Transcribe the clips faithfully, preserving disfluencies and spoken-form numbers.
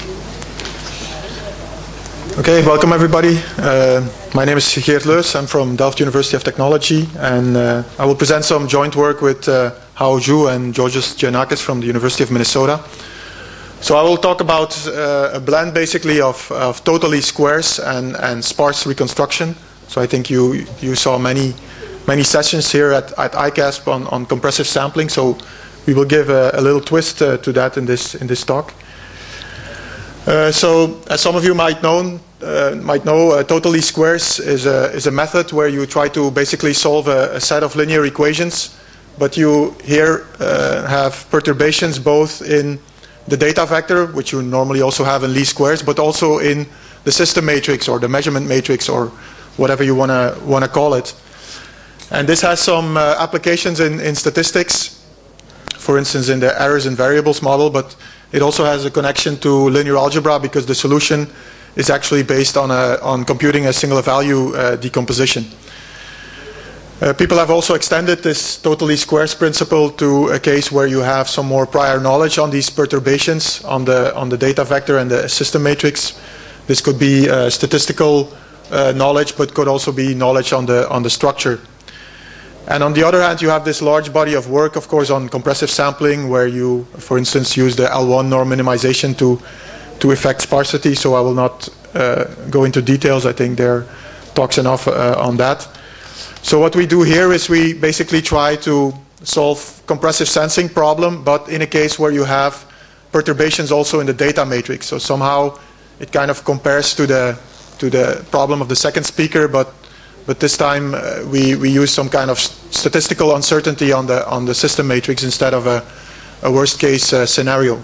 Okay, welcome everybody. Uh, my name is Geert Leus. I'm from Delft University of Technology, and uh, I will present some joint work with uh, Hao Zhu and Georgios Giannakis from the University of Minnesota. So I will talk about uh, a blend basically of, of total least squares and, and sparse reconstruction. So I think you you saw many many sessions here at, at I C A S P on, on compressive sampling. So we will give a, a little twist uh, to that in this in this talk. Uh, so, as some of you might know, uh, might know, uh, total least squares is a is a method where you try to basically solve a, a set of linear equations, but you here uh, have perturbations both in the data vector, which you normally also have in least squares, but also in the system matrix or the measurement matrix or whatever you wanna wanna call it. And this has some uh, applications in in statistics, for instance, in the errors in variables model, but it also has a connection to linear algebra because the solution is actually based on, a, on computing a singular value uh, decomposition. Uh, people have also extended this total least squares principle to a case where you have some more prior knowledge on these perturbations on the, on the data vector and the system matrix. This could be uh, statistical uh, knowledge, but could also be knowledge on the, on the structure. And on the other hand, you have this large body of work, of course, on compressive sampling, where you, for instance, use the L one norm minimization to, to effect sparsity. So I will not uh, go into details. I think there talks enough uh, on that. So what we do here is we basically try to solve compressive sensing problem, but in a case where you have perturbations also in the data matrix. So somehow it kind of compares to the, to the problem of the second speaker, but But this time uh, we, we use some kind of statistical uncertainty on the, on the system matrix instead of a, a worst case uh, scenario.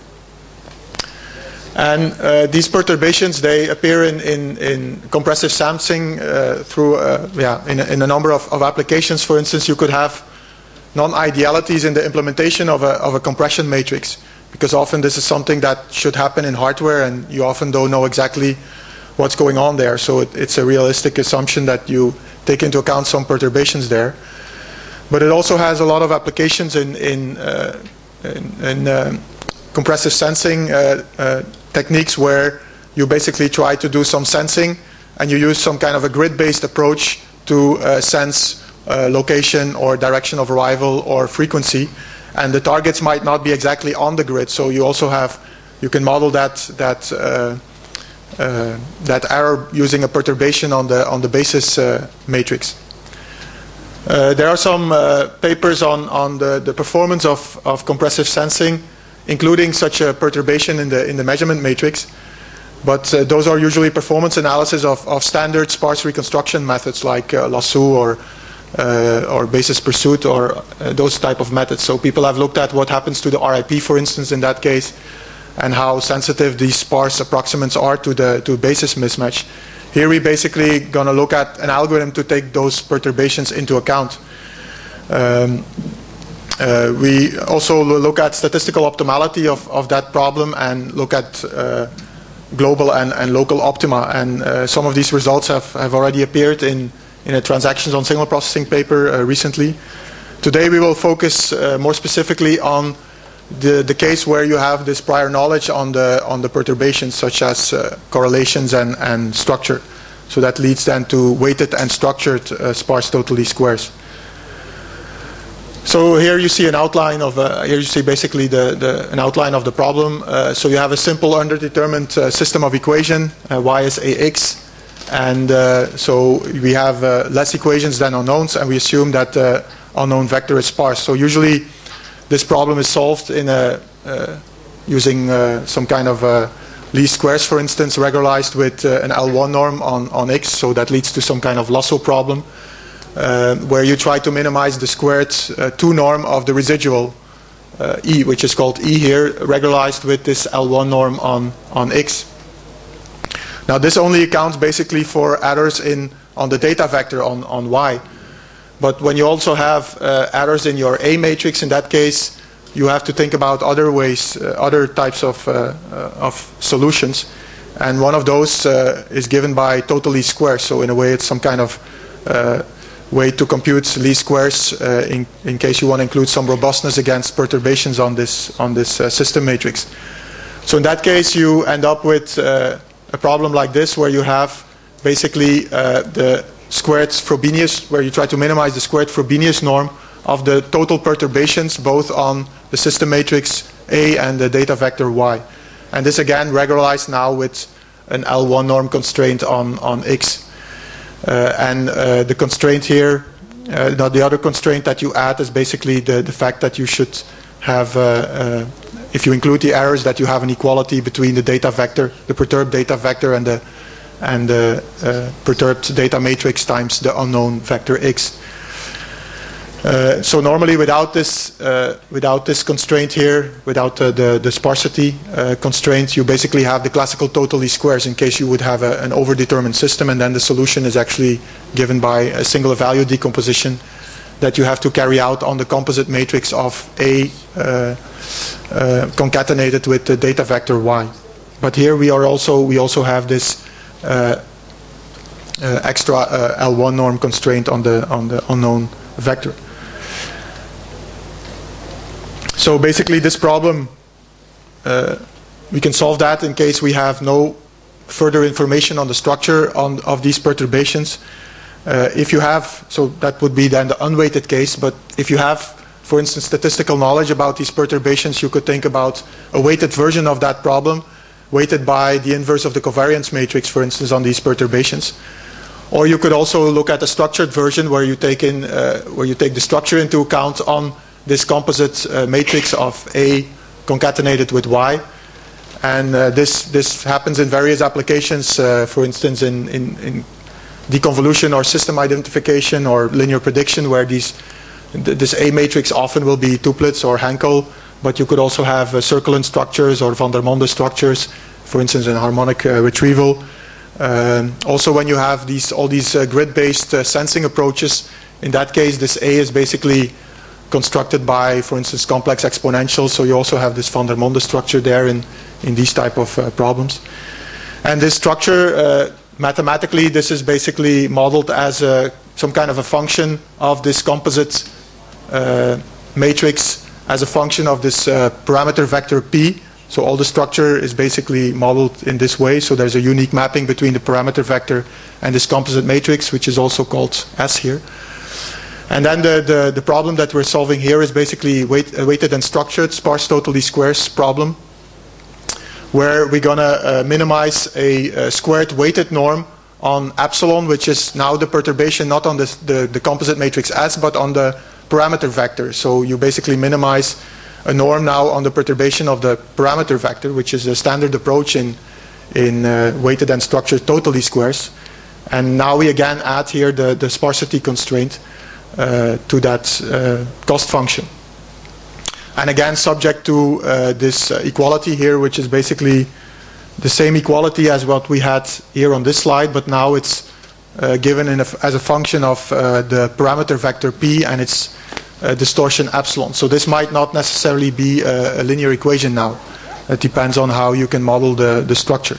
And uh, these perturbations, they appear in, in, in compressive sampling uh, through, uh, yeah, in a, in a number of, of applications. For instance, you could have non-idealities in the implementation of a, of a compression matrix, because often this is something that should happen in hardware and you often don't know exactly what's going on there. So it, it's a realistic assumption that you take into account some perturbations there. But it also has a lot of applications in, in, uh, in, in uh, compressive sensing uh, uh, techniques where you basically try to do some sensing and you use some kind of a grid-based approach to uh, sense uh, location or direction of arrival or frequency. And the targets might not be exactly on the grid, so you also have, you can model that, that uh, Uh, that error using a perturbation on the on the basis uh, matrix. Uh, there are some uh, papers on on the, the performance of, of compressive sensing, including such a perturbation in the in the measurement matrix. But uh, those are usually performance analysis of, of standard sparse reconstruction methods like uh, lasso or uh, or basis pursuit or uh, those type of methods. So people have looked at what happens to the R I P, for instance, in that case, and how sensitive these sparse approximants are to the to basis mismatch. Here we basically going to look at an algorithm to take those perturbations into account. Um, uh, we also look at statistical optimality of, of that problem and look at uh, global and, and local optima. And uh, some of these results have, have already appeared in, in a transactions on signal processing paper uh, recently. Today we will focus uh, more specifically on The, the case where you have this prior knowledge on the on the perturbations such as uh, correlations and, and structure. So that leads then to weighted and structured uh, sparse total least squares. So here you see an outline of uh, here you see basically the, the an outline of the problem. Uh, so you have a simple underdetermined uh, system of equation. Uh, y is ax, and uh, so we have uh, less equations than unknowns, and we assume that the uh, unknown vector is sparse. So usually this problem is solved in a, uh, using uh, some kind of uh, least squares, for instance, regularized with uh, an L one norm on, on X. So that leads to some kind of lasso problem uh, where you try to minimize the squared uh, two norm of the residual uh, E, which is called E here, regularized with this L one norm on, on X. Now this only accounts basically for errors in, on the data vector on, on Y. But when you also have uh, errors in your A matrix, in that case, you have to think about other ways, uh, other types of, uh, uh, of solutions. And one of those uh, is given by total least squares. So in a way, it's some kind of uh, way to compute least squares uh, in, in case you want to include some robustness against perturbations on this, on this uh, system matrix. So in that case, you end up with uh, a problem like this, where you have basically uh, the squared Frobenius, where you try to minimize the squared Frobenius norm of the total perturbations, both on the system matrix A and the data vector Y. And this again regularized now with an L one norm constraint on, on X. Uh, and uh, the constraint here, uh, the, the other constraint that you add is basically the, the fact that you should have, uh, uh, if you include the errors, that you have an equality between the data vector, the perturbed data vector, and the, and the uh, perturbed data matrix times the unknown vector X. Uh, so normally without this, uh, without this constraint here, without uh, the, the sparsity uh, constraint, you basically have the classical total least squares in case you would have a, an overdetermined system, and then the solution is actually given by a singular value decomposition that you have to carry out on the composite matrix of A uh, uh, concatenated with the data vector Y. But here we are also we also have this uh, uh, extra uh, L one norm constraint on the on the unknown vector. So basically this problem, uh, we can solve that in case we have no further information on the structure on, of these perturbations. Uh, if you have, so that would be then the unweighted case, but if you have, for instance, statistical knowledge about these perturbations, you could think about a weighted version of that problem, weighted by the inverse of the covariance matrix, for instance, on these perturbations. Or you could also look at a structured version where you take in, uh, where you take the structure into account on this composite uh, matrix of A concatenated with Y. And uh, this, this happens in various applications, uh, for instance, in, in, in deconvolution or system identification or linear prediction, where these, th this A matrix often will be tuplets or Hankel, but you could also have uh, circulant structures or van der Monde structures, for instance, in harmonic uh, retrieval. Um, also, when you have these, all these uh, grid-based uh, sensing approaches, in that case, this A is basically constructed by, for instance, complex exponentials. So you also have this van der Monde structure there in, in these type of uh, problems. And this structure, uh, mathematically, this is basically modeled as a, some kind of a function of this composite uh, matrix as a function of this uh, parameter vector P. So all the structure is basically modeled in this way. So there's a unique mapping between the parameter vector and this composite matrix, which is also called S here. And then the, the, the problem that we're solving here is basically weight, uh, weighted and structured sparse total least squares problem, where we're going to uh, minimize a, a squared weighted norm on epsilon, which is now the perturbation not on this, the, the composite matrix S, but on the parameter vector. So you basically minimize a norm now on the perturbation of the parameter vector, which is a standard approach in, in uh, weighted and structured total least squares. And now we again add here the, the sparsity constraint Uh, to that uh, cost function. And again, subject to uh, this uh, equality here, which is basically the same equality as what we had here on this slide, but now it's uh, given in a f as a function of uh, the parameter vector P and its uh, distortion epsilon. So this might not necessarily be a, a linear equation now. It depends on how you can model the, the structure.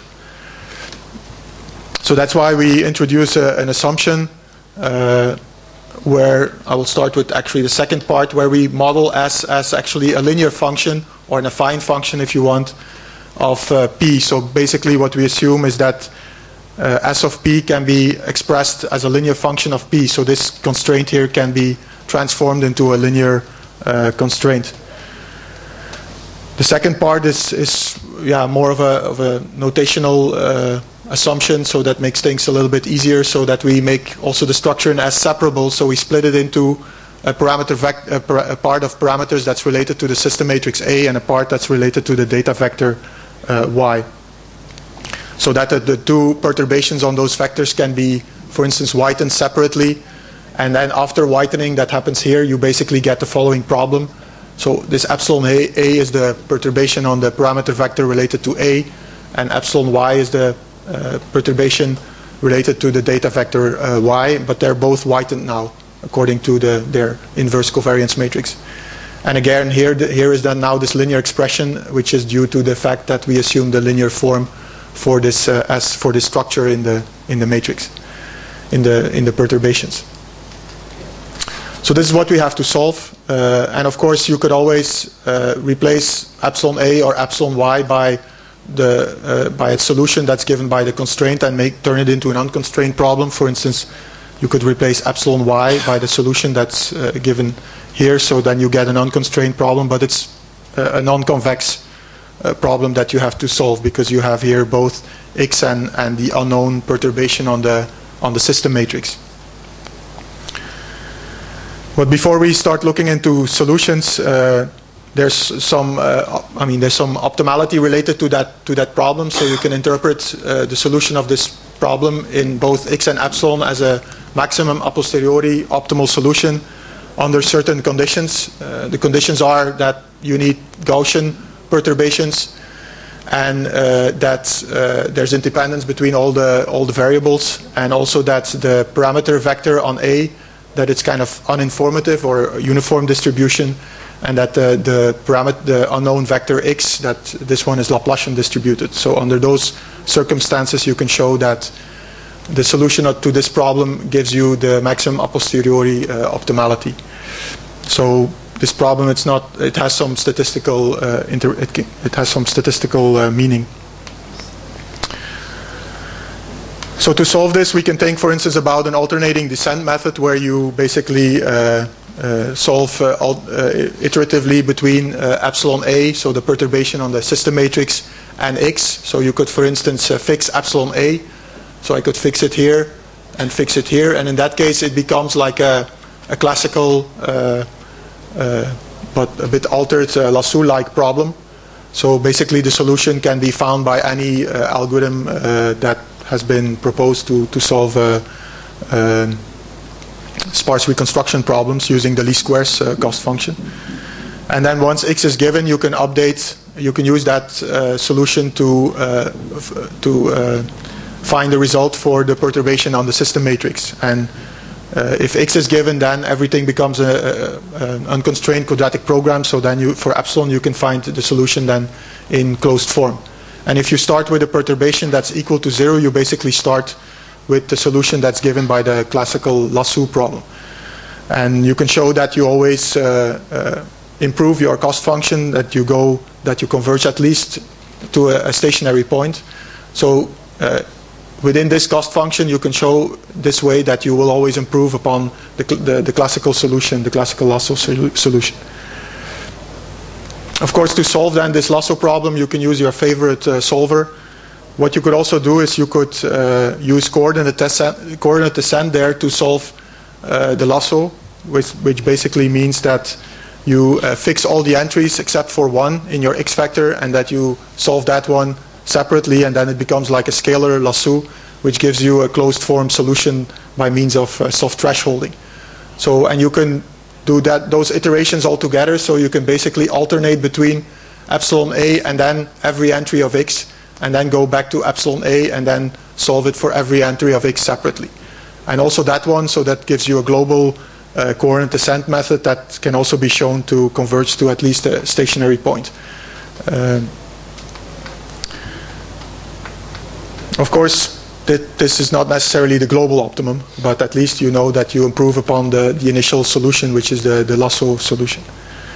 So that's why we introduce a, an assumption uh, where I will start with actually the second part, where we model S as actually a linear function, or an affine function if you want, of uh, P. So basically what we assume is that uh, S of P can be expressed as a linear function of P. So this constraint here can be transformed into a linear uh, constraint. The second part is, is yeah, more of a, of a notational uh, assumption, so that makes things a little bit easier, so that we make also the structure in S separable. So we split it into a parameter vec a, par a part of parameters that's related to the system matrix A and a part that's related to the data vector uh, Y. So that the, the two perturbations on those vectors can be, for instance, whitened separately. And then after whitening that happens here, you basically get the following problem. So this epsilon A, A is the perturbation on the parameter vector related to A, and epsilon Y is the Uh, perturbation related to the data vector uh, Y, but they're both whitened now according to the, their inverse covariance matrix. And again, here, the, here is then now this linear expression, which is due to the fact that we assume the linear form for this uh, as for this structure in the in the matrix, in the in the perturbations. So this is what we have to solve, uh, and of course you could always uh, replace epsilon A or epsilon Y by the uh, by its solution that's given by the constraint and make turn it into an unconstrained problem. For instance, you could replace epsilon y by the solution that's uh, given here, so then you get an unconstrained problem, but it's uh, a non-convex uh, problem that you have to solve, because you have here both x and, and the unknown perturbation on the on the system matrix. But before we start looking into solutions, uh, there's some uh, I mean there's some optimality related to that to that problem. So you can interpret uh, the solution of this problem in both x and epsilon as a maximum a posteriori optimal solution under certain conditions. Uh, the conditions are that you need Gaussian perturbations, and uh, that uh, there's independence between all the all the variables, and also that the parameter vector on A, that it's kind of uninformative or uniform distribution, and that the the parameter the unknown vector x, that this one is Laplacian distributed. So under those circumstances, you can show that the solution to this problem gives you the maximum a posteriori uh, optimality. So this problem, it's not, it has some statistical uh, inter it, it has some statistical uh, meaning. So to solve this, we can think, for instance, about an alternating descent method, where you basically uh, uh, solve uh, uh, iteratively between uh, epsilon a, so the perturbation on the system matrix, and x. So you could, for instance, uh, fix epsilon a. So I could fix it here and fix it here, and in that case it becomes like a, a classical uh, uh, but a bit altered uh, Lasso-like problem. So basically the solution can be found by any uh, algorithm uh, that has been proposed to, to solve uh, uh, sparse reconstruction problems using the least squares uh, cost function. And then once x is given, you can update, you can use that uh, solution to, uh, to uh, find the result for the perturbation on the system matrix. And uh, if x is given, then everything becomes a, a, an unconstrained quadratic program. So then you, for epsilon, you can find the solution then in closed form. And if you start with a perturbation that's equal to zero, you basically start with the solution that's given by the classical Lasso problem. And you can show that you always uh, uh, improve your cost function, that you go, that you converge at least to a, a stationary point. So uh, within this cost function, you can show this way that you will always improve upon the, the, the classical solution, the classical Lasso sol solution. Of course, to solve then this Lasso problem, you can use your favorite uh, solver. What you could also do is you could uh, use coordinate descent, coordinate descent there to solve uh, the Lasso, which, which basically means that you uh, fix all the entries except for one in your x vector, and that you solve that one separately, and then it becomes like a scalar Lasso, which gives you a closed form solution by means of uh, soft thresholding. So, and you can do that those iterations all together, so you can basically alternate between epsilon a and then every entry of x, and then go back to epsilon a and then solve it for every entry of x separately. And also that one, so that gives you a global uh, coordinate descent method that can also be shown to converge to at least a stationary point. Um, Of course, th this is not necessarily the global optimum, but at least you know that you improve upon the, the initial solution, which is the, the Lasso solution.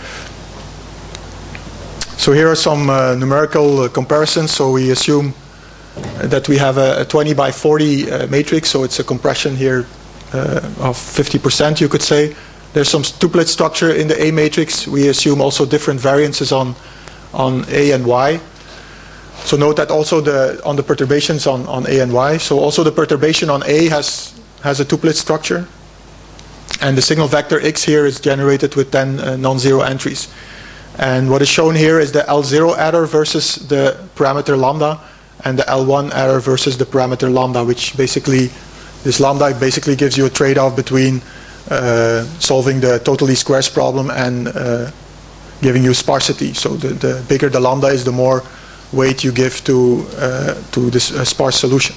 So here are some uh, numerical uh, comparisons. So we assume that we have a, a twenty by forty uh, matrix, so it's a compression here uh, of fifty percent, you could say. There's some tuplet structure in the A matrix. We assume also different variances on, on A and Y. So note that also the, on the perturbations on, on A and Y, so also the perturbation on A has, has a tuplet structure. And the signal vector x here is generated with ten uh, non-zero entries. And what is shown here is the L zero error versus the parameter lambda, and the L one error versus the parameter lambda, which basically, this lambda basically gives you a trade-off between uh, solving the total least squares problem and uh, giving you sparsity. So the, the bigger the lambda is, the more weight you give to uh, to this uh, sparse solution.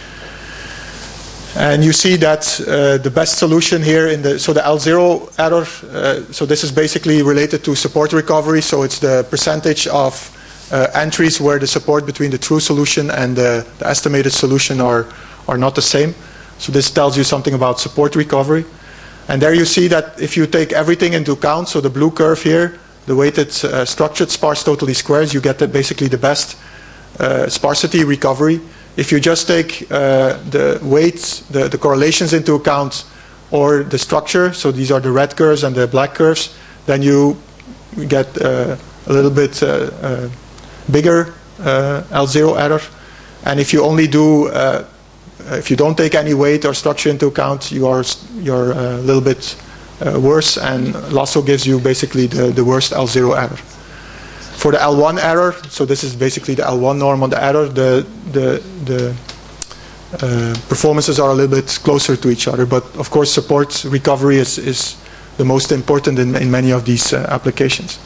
And you see that uh, the best solution here in the so the L zero error. Uh, so this is basically related to support recovery. So it's the percentage of uh, entries where the support between the true solution and the, the estimated solution are are not the same. So this tells you something about support recovery. And there you see that if you take everything into account, so the blue curve here, the weighted uh, structured sparse totally squares, you get the, basically the best uh, sparsity recovery. If you just take uh, the weights, the, the correlations into account, or the structure, so these are the red curves and the black curves, then you get uh, a little bit uh, uh, bigger uh, L zero error. And if you only do, uh, if you don't take any weight or structure into account, you are you're a little bit uh, worse, and Lasso gives you basically the, the worst L zero error. For the L one error, so this is basically the L one norm on the error, the the the uh, performances are a little bit closer to each other, but of course support recovery is, is the most important in, in many of these uh, applications.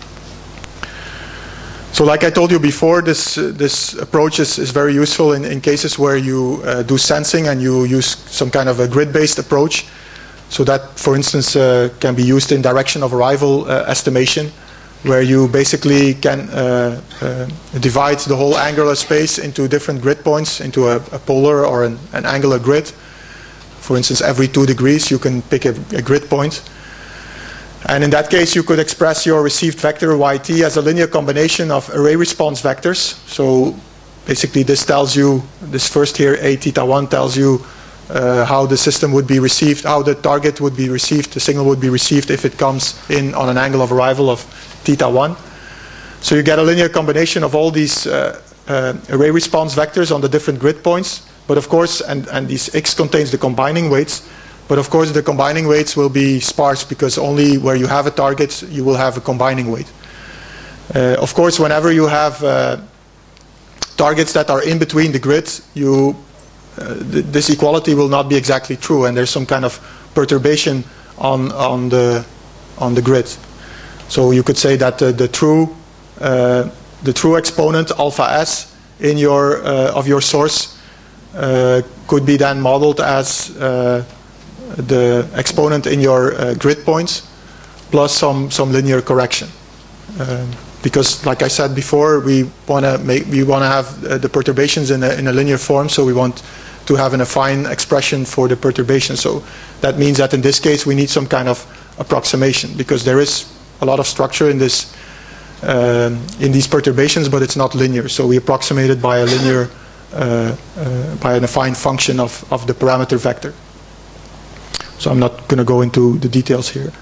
So like I told you before, this, uh, this approach is, is very useful in, in cases where you uh, do sensing and you use some kind of a grid-based approach. So that, for instance, uh, can be used in direction of arrival uh, estimation, where you basically can uh, uh, divide the whole angular space into different grid points, into a, a polar or an, an angular grid. For instance, every two degrees you can pick a, a grid point. And in that case, you could express your received vector yt as a linear combination of array response vectors. So basically this tells you, this first here, a theta one, tells you uh, how the system would be received, how the target would be received, the signal would be received if it comes in on an angle of arrival of theta one. So you get a linear combination of all these uh, uh, array response vectors on the different grid points. But of course, and, and these X contains the combining weights. But of course, the combining weights will be sparse because only where you have a target, you will have a combining weight. Uh, of course, whenever you have uh, targets that are in between the grids, you, uh, th this equality will not be exactly true, and there's some kind of perturbation on, on, the, on the grid. So you could say that uh, the, true, uh, the true exponent, alpha s, in your, uh, of your source uh, could be then modeled as uh, the exponent in your uh, grid points plus some some linear correction, um, because like I said before, we want to make we want to have uh, the perturbations in a, in a linear form, so we want to have an affine expression for the perturbation. So that means that in this case we need some kind of approximation, because there is a lot of structure in this um, in these perturbations, but it's not linear, so we approximate it by a linear uh, uh, by an affine function of, of the parameter vector. So I'm not going to go into the details here.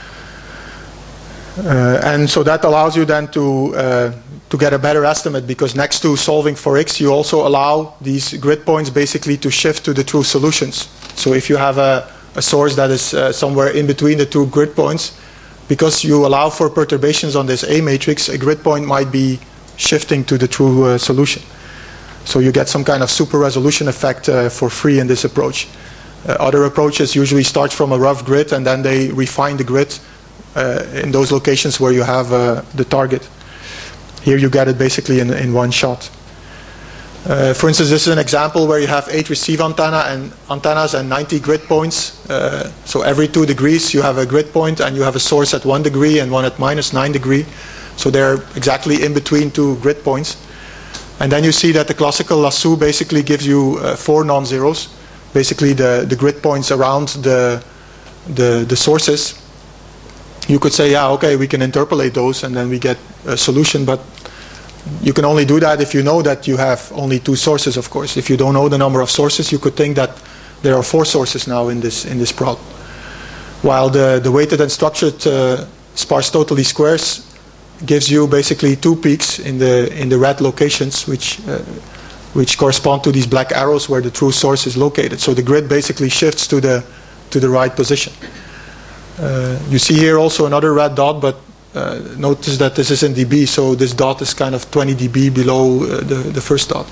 Uh, and so that allows you then to, uh, to get a better estimate, because next to solving for X, you also allow these grid points basically to shift to the true solutions. So if you have a, a source that is uh, somewhere in between the two grid points, because you allow for perturbations on this A matrix, a grid point might be shifting to the true uh, solution. So you get some kind of super resolution effect uh, for free in this approach. Uh, other approaches usually start from a rough grid and then they refine the grid uh, in those locations where you have uh, the target. Here you get it basically in, in one shot. Uh, for instance, this is an example where you have eight receive antenna and antennas and ninety grid points. Uh, so every two degrees you have a grid point, and you have a source at one degree and one at minus nine degree. So they're exactly in between two grid points. And then you see that the classical lasso basically gives you uh, four non-zeros. Basically the, the grid points around the, the, the sources. You could say, yeah, okay, we can interpolate those and then we get a solution, but you can only do that if you know that you have only two sources, of course. If you don't know the number of sources, you could think that there are four sources now in this, in this problem. While the, the weighted and structured uh, sparse totally squares gives you basically two peaks in the, in the red locations, which uh, which correspond to these black arrows where the true source is located. So the grid basically shifts to the, to the right position. Uh, you see here also another red dot, but uh, notice that this is in dB, so this dot is kind of twenty dB below uh, the, the first dot.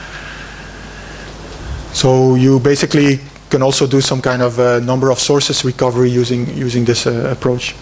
So you basically can also do some kind of uh, number of sources recovery using, using this uh, approach.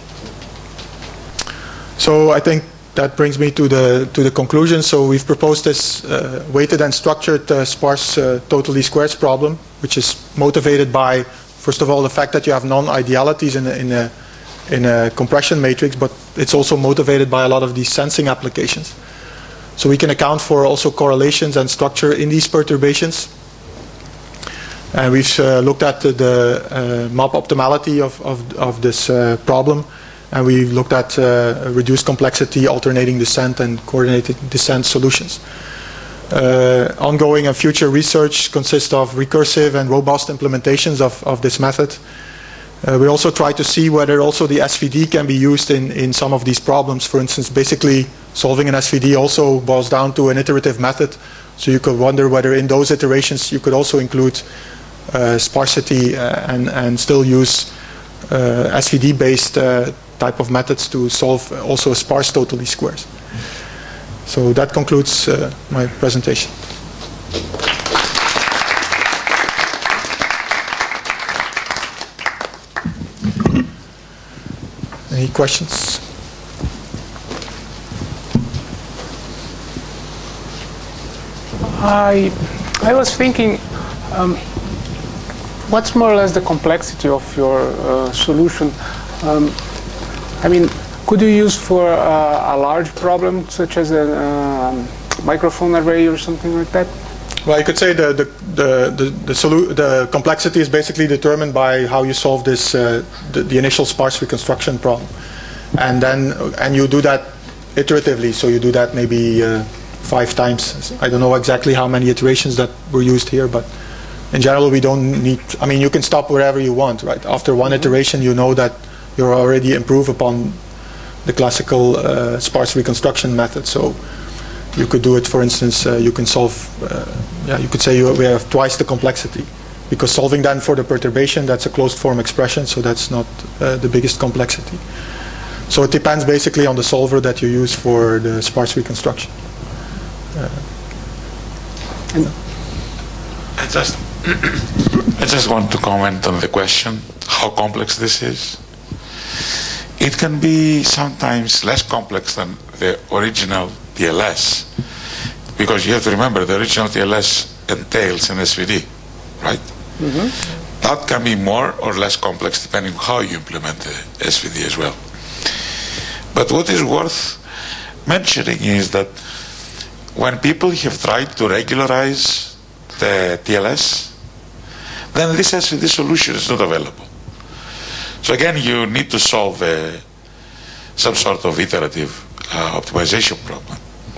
So I think that brings me to the to the conclusion. So we've proposed this uh, weighted and structured uh, sparse uh, totally squares problem, which is motivated by, first of all, the fact that you have non-idealities in a, in a in a compression matrix, but it's also motivated by a lot of these sensing applications. So we can account for also correlations and structure in these perturbations. And we've uh, looked at the, the uh, map optimality of of, of this uh, problem. And we looked at uh, reduced complexity, alternating descent, and coordinated descent solutions. Uh, ongoing and future research consists of recursive and robust implementations of, of this method. Uh, we also try to see whether also the S V D can be used in, in some of these problems. For instance, basically solving an S V D also boils down to an iterative method. So you could wonder whether in those iterations you could also include uh, sparsity uh, and, and still use uh, S V D-based uh, type of methods to solve also sparse total least squares. So that concludes uh, my presentation. Any questions? I, I was thinking, um, what's more or less the complexity of your uh, solution? Um, I mean, could you use for uh, a large problem, such as a um, microphone array or something like that? Well, you could say the the the the, the, solu the complexity is basically determined by how you solve this uh, the, the initial sparse reconstruction problem, and then and you do that iteratively. So you do that maybe uh, five times. I don't know exactly how many iterations that were used here, but in general we don't need. I mean, you can stop wherever you want, right? After one mm-hmm. iteration, you know that you're already improved upon the classical uh, sparse reconstruction method. So you could do it, for instance, uh, you can solve, uh, yeah, you could say you, we have twice the complexity, because solving then for the perturbation, that's a closed form expression, so that's not uh, the biggest complexity. So it depends basically on the solver that you use for the sparse reconstruction. Uh, I just, I just want to comment on the question, how complex this is. It can be sometimes less complex than the original T L S, because you have to remember the original T L S entails an S V D, right? Mm-hmm. That can be more or less complex depending on how you implement the S V D as well. But what is worth mentioning is that when people have tried to regularize the T L S, then this S V D solution is not available. So again, you need to solve uh, some sort of iterative uh, optimization problem,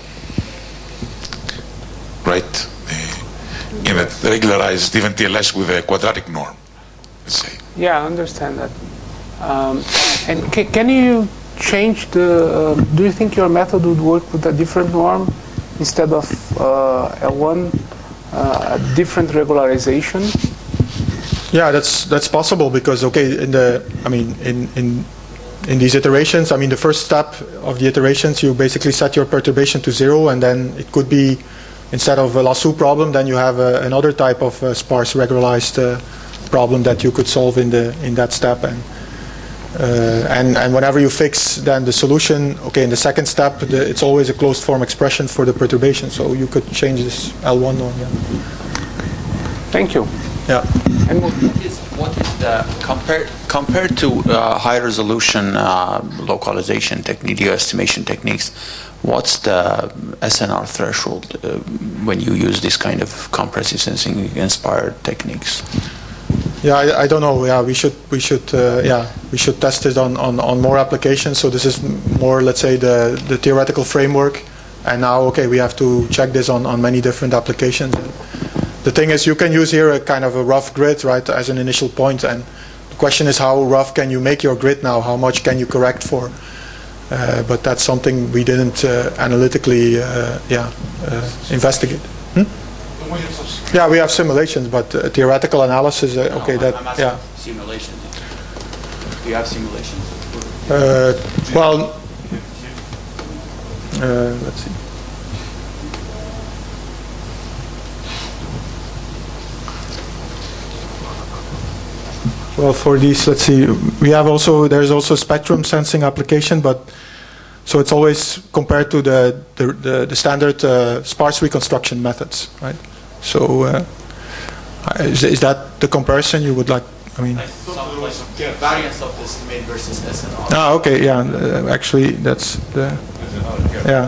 right? Uh, in a regularized even T L S with a quadratic norm, let's say. Yeah, I understand that. Um, and ca can you change the? Uh, do you think your method would work with a different norm instead of uh, L one, uh, a different regularization? Yeah, that's that's possible, because okay, in the I mean in in in these iterations, I mean the first step of the iterations, you basically set your perturbation to zero, and then it could be, instead of a lasso problem, then you have a, another type of uh, sparse regularized uh, problem that you could solve in the in that step, and uh, and and whenever you fix then the solution, okay, in the second step, the, it's always a closed form expression for the perturbation, so you could change this L one norm. Yeah. Thank you. Yeah. And what is, what is the, compared, compared to uh, high resolution uh, localization technique, estimation techniques, what's the S N R threshold uh, when you use this kind of compressive sensing inspired techniques? Yeah, I, I don't know. Yeah, we should we should uh, yeah we should test it on, on, on more applications. So this is more, let's say, the the theoretical framework, and now okay, we have to check this on, on many different applications. The thing is, you can use here a kind of a rough grid, right, as an initial point, and the question is how rough can you make your grid now? How much can you correct for? Uh, but that's something we didn't uh, analytically, uh, yeah, uh, investigate. Hmm? Yeah, we have simulations, but uh, theoretical analysis, uh, okay, no, that, I'm asking yeah. Simulations. Do you have simulations? Uh, well, uh, let's see. Well, for these, let's see, we have also, there's also spectrum sensing application, but so it's always compared to the the, the, the standard uh, sparse reconstruction methods, right? So uh, is, is that the comparison you would like? I mean, I thought there was a variance of the estimate versus S N R. Ah, okay, yeah, uh, actually that's the, yeah.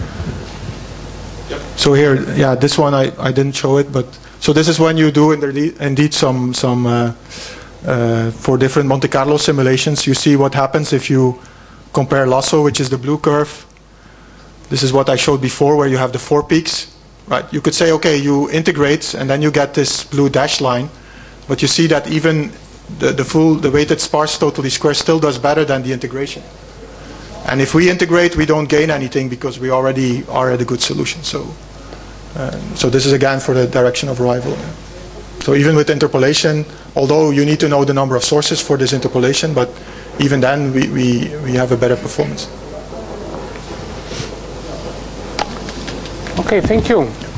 So here, yeah, this one I, I didn't show it, but so this is when you do indeed, indeed some some uh, uh, for different Monte Carlo simulations. You see what happens if you compare lasso, which is the blue curve. This is what I showed before, where you have the four peaks, right? You could say, okay, you integrate and then you get this blue dashed line, but you see that even the, the full, the weighted sparse totally square still does better than the integration. And if we integrate, we don't gain anything because we already are at a good solution. So, uh, so this is again for the direction of arrival. So even with interpolation, although you need to know the number of sources for this interpolation, but even then we, we, we have a better performance. Okay, thank you.